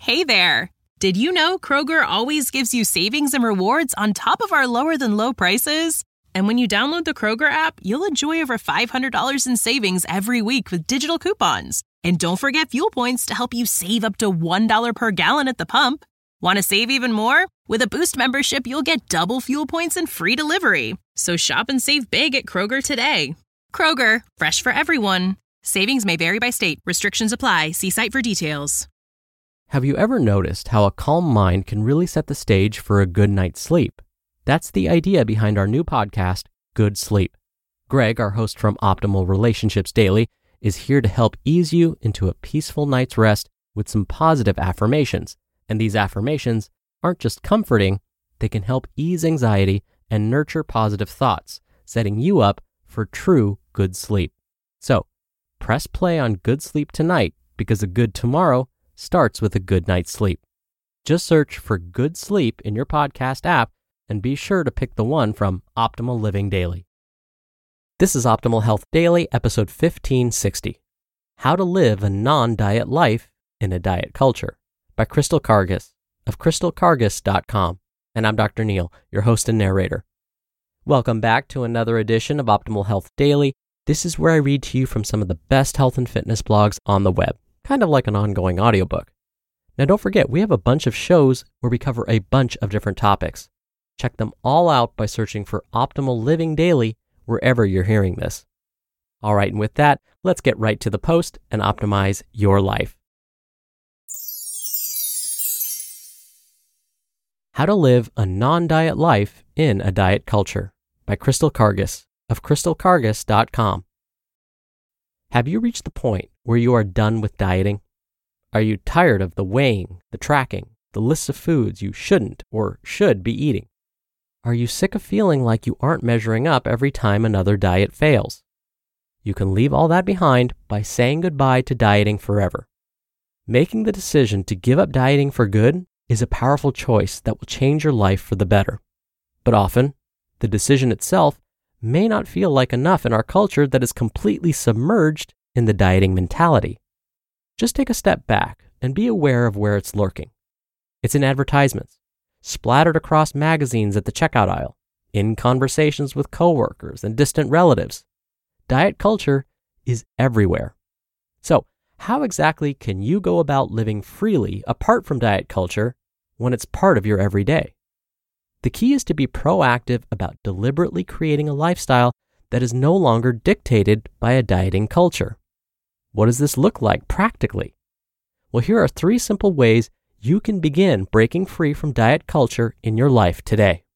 Hey there! Did you know Kroger always gives you savings and rewards on top of our lower-than-low prices? And when you download the Kroger app, you'll enjoy over $500 in savings every week with digital coupons. And don't forget fuel points to help you save up to $1 per gallon at the pump. Want to save even more? With a Boost membership, you'll get double fuel points and free delivery. So shop and save big at Kroger today. Kroger, fresh for everyone. Savings may vary by state. Restrictions apply. See site for details. Have you ever noticed how a calm mind can really set the stage for a good night's sleep? That's the idea behind our new podcast, Good Sleep. Greg, our host from Optimal Relationships Daily, is here to help ease you into a peaceful night's rest with some positive affirmations. And these affirmations aren't just comforting, they can help ease anxiety and nurture positive thoughts, setting you up for true good sleep. So, press play on Good Sleep tonight because a good tomorrow starts with a good night's sleep. Just search for Good Sleep in your podcast app and be sure to pick the one from Optimal Living Daily. This is Optimal Health Daily, episode 1560, How to Live a Non-Diet Life in a Diet Culture, by Crystal Karges of crystalkarges.com. And I'm Dr. Neil, your host and narrator. Welcome back to another edition of Optimal Health Daily. This is where I read to you from some of the best health and fitness blogs on the web, kind of like an ongoing audiobook. Now don't forget, we have a bunch of shows where we cover a bunch of different topics. Check them all out by searching for Optimal Living Daily wherever you're hearing this. All right, and with that, let's get right to the post and optimize your life. How to Live a Non-Diet Life in a Diet Culture, by Crystal Karges of crystalkarges.com. Have you reached the point where you are done with dieting? Are you tired of the weighing, the tracking, the lists of foods you shouldn't or should be eating? Are you sick of feeling like you aren't measuring up every time another diet fails? You can leave all that behind by saying goodbye to dieting forever. Making the decision to give up dieting for good is a powerful choice that will change your life for the better. But often, the decision itself may not feel like enough in our culture that is completely submerged in the dieting mentality. Just take a step back and be aware of where it's lurking. It's in advertisements, splattered across magazines at the checkout aisle, in conversations with coworkers and distant relatives. Diet culture is everywhere. So, how exactly can you go about living freely apart from diet culture when it's part of your everyday? The key is to be proactive about deliberately creating a lifestyle that is no longer dictated by a dieting culture. What does this look like practically? Well, here are 3 simple ways you can begin breaking free from diet culture in your life today.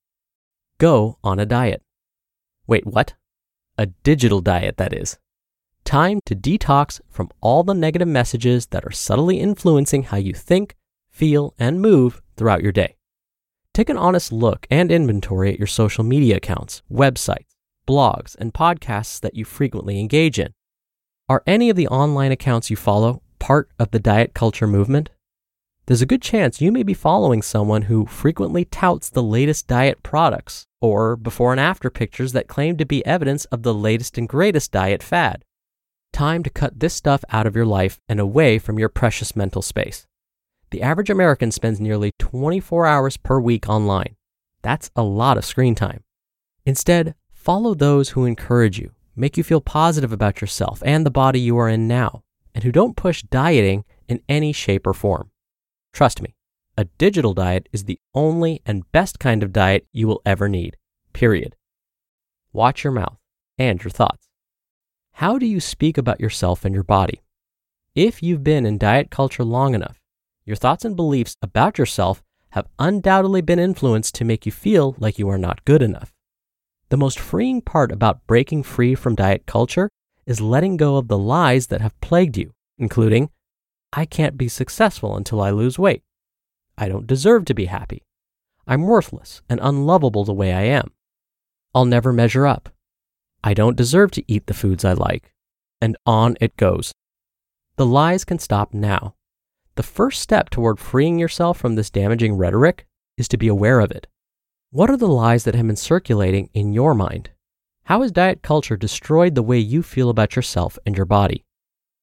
Go on a diet. Wait, what? A digital diet, that is. Time to detox from all the negative messages that are subtly influencing how you think, feel, and move throughout your day. Take an honest look and inventory at your social media accounts, websites, blogs, and podcasts that you frequently engage in. Are any of the online accounts you follow part of the diet culture movement? There's a good chance you may be following someone who frequently touts the latest diet products or before and after pictures that claim to be evidence of the latest and greatest diet fad. Time to cut this stuff out of your life and away from your precious mental space. The average American spends nearly 24 hours per week online. That's a lot of screen time. Instead, follow those who encourage you, make you feel positive about yourself and the body you are in now, and who don't push dieting in any shape or form. Trust me, a digital diet is the only and best kind of diet you will ever need, period. Watch your mouth and your thoughts. How do you speak about yourself and your body? If you've been in diet culture long enough, your thoughts and beliefs about yourself have undoubtedly been influenced to make you feel like you are not good enough. The most freeing part about breaking free from diet culture is letting go of the lies that have plagued you, including, I can't be successful until I lose weight. I don't deserve to be happy. I'm worthless and unlovable the way I am. I'll never measure up. I don't deserve to eat the foods I like. And on it goes. The lies can stop now. The first step toward freeing yourself from this damaging rhetoric is to be aware of it. What are the lies that have been circulating in your mind? How has diet culture destroyed the way you feel about yourself and your body?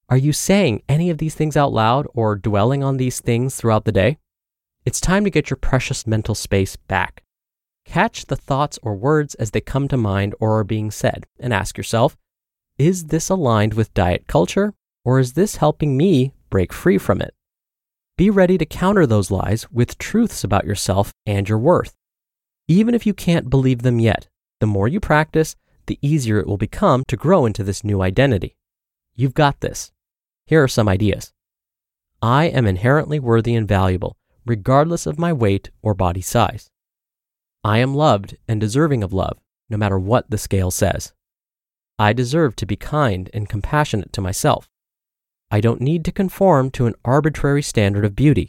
Are you saying any of these things out loud or dwelling on these things throughout the day? It's time to get your precious mental space back. Catch the thoughts or words as they come to mind or are being said, and ask yourself, is this aligned with diet culture, or is this helping me break free from it? Be ready to counter those lies with truths about yourself and your worth. Even if you can't believe them yet, the more you practice, the easier it will become to grow into this new identity. You've got this. Here are some ideas. I am inherently worthy and valuable, regardless of my weight or body size. I am loved and deserving of love, no matter what the scale says. I deserve to be kind and compassionate to myself. I don't need to conform to an arbitrary standard of beauty.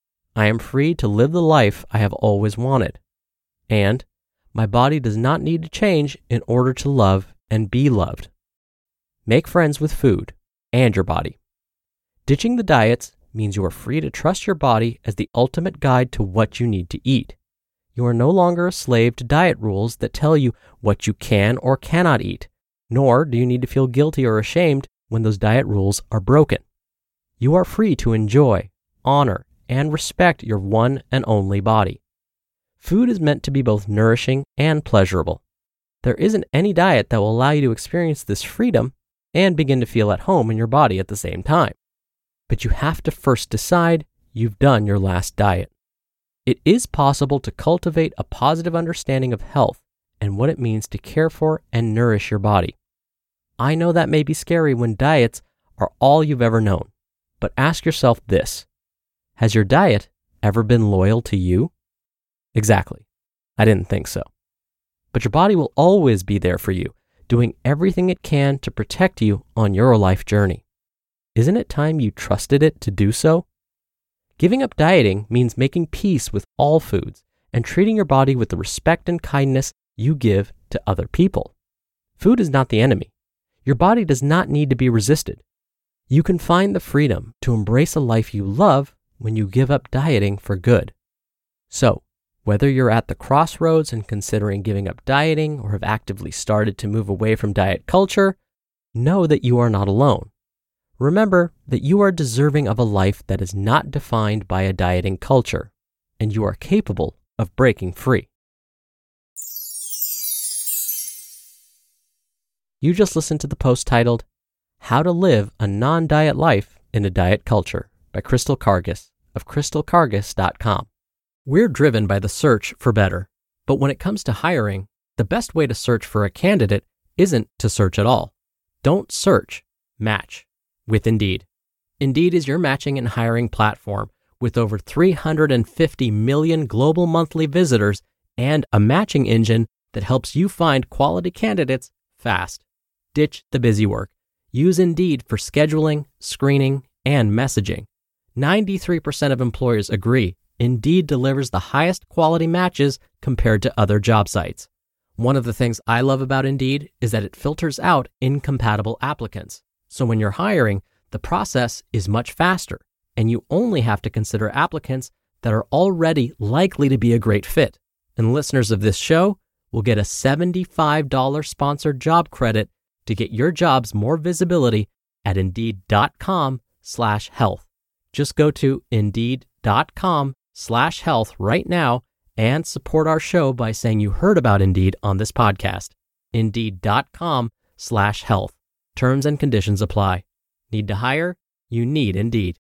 I am free to live the life I have always wanted. And my body does not need to change in order to love and be loved. Make friends with food and your body. Ditching the diets means you are free to trust your body as the ultimate guide to what you need to eat. You are no longer a slave to diet rules that tell you what you can or cannot eat, nor do you need to feel guilty or ashamed when those diet rules are broken. You are free to enjoy, honor, and respect your one and only body. Food is meant to be both nourishing and pleasurable. There isn't any diet that will allow you to experience this freedom and begin to feel at home in your body at the same time. But you have to first decide you've done your last diet. It is possible to cultivate a positive understanding of health and what it means to care for and nourish your body. I know that may be scary when diets are all you've ever known, but ask yourself this: has your diet ever been loyal to you? Exactly. I didn't think so. But your body will always be there for you, doing everything it can to protect you on your life journey. Isn't it time you trusted it to do so? Giving up dieting means making peace with all foods and treating your body with the respect and kindness you give to other people. Food is not the enemy. Your body does not need to be resisted. You can find the freedom to embrace a life you love when you give up dieting for good. So, whether you're at the crossroads and considering giving up dieting or have actively started to move away from diet culture, know that you are not alone. Remember that you are deserving of a life that is not defined by a dieting culture, and you are capable of breaking free. You just listened to the post titled, How to Live a Non-Diet Life in a Diet Culture by Crystal Karges of crystalkarges.com. We're driven by the search for better, but when it comes to hiring, the best way to search for a candidate isn't to search at all. Don't search, match with Indeed. Indeed is your matching and hiring platform with over 350 million global monthly visitors and a matching engine that helps you find quality candidates fast. Ditch the busy work. Use Indeed for scheduling, screening, and messaging. 93% of employers agree Indeed delivers the highest quality matches compared to other job sites. One of the things I love about Indeed is that it filters out incompatible applicants. So when you're hiring, the process is much faster, and you only have to consider applicants that are already likely to be a great fit. And listeners of this show will get a $75 sponsored job credit to get your jobs more visibility at Indeed.com/health. Just go to Indeed.com/health right now and support our show by saying you heard about Indeed on this podcast. Indeed.com/health. Terms and conditions apply. Need to hire? You need Indeed.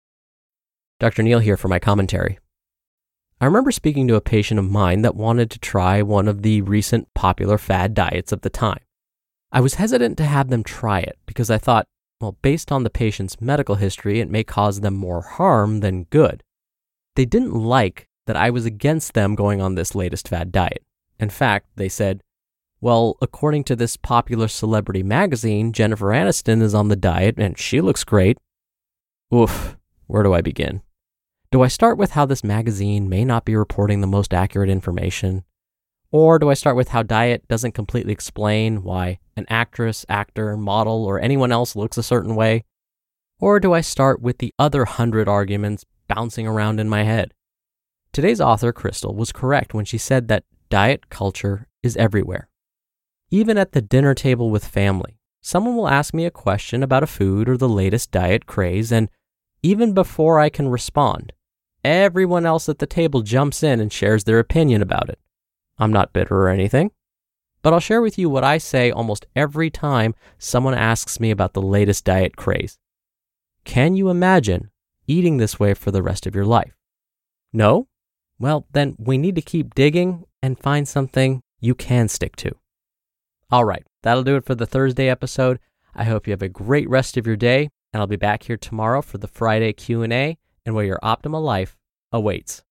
Dr. Neal here for my commentary. I remember speaking to a patient of mine that wanted to try one of the recent popular fad diets of the time. I was hesitant to have them try it because I thought, well, based on the patient's medical history, it may cause them more harm than good. They didn't like that I was against them going on this latest fad diet. In fact, they said, well, according to this popular celebrity magazine, Jennifer Aniston is on the diet and she looks great. Oof, where do I begin? Do I start with how this magazine may not be reporting the most accurate information? Or do I start with how diet doesn't completely explain why an actress, actor, model, or anyone else looks a certain way? Or do I start with the other 100 arguments bouncing around in my head? Today's author, Crystal, was correct when she said that diet culture is everywhere. Even at the dinner table with family, someone will ask me a question about a food or the latest diet craze, and even before I can respond, everyone else at the table jumps in and shares their opinion about it. I'm not bitter or anything, but I'll share with you what I say almost every time someone asks me about the latest diet craze. Can you imagine eating this way for the rest of your life? No? Well, then we need to keep digging and find something you can stick to. All right, that'll do it for the Thursday episode. I hope you have a great rest of your day, and I'll be back here tomorrow for the Friday Q&A and where your optimal life awaits.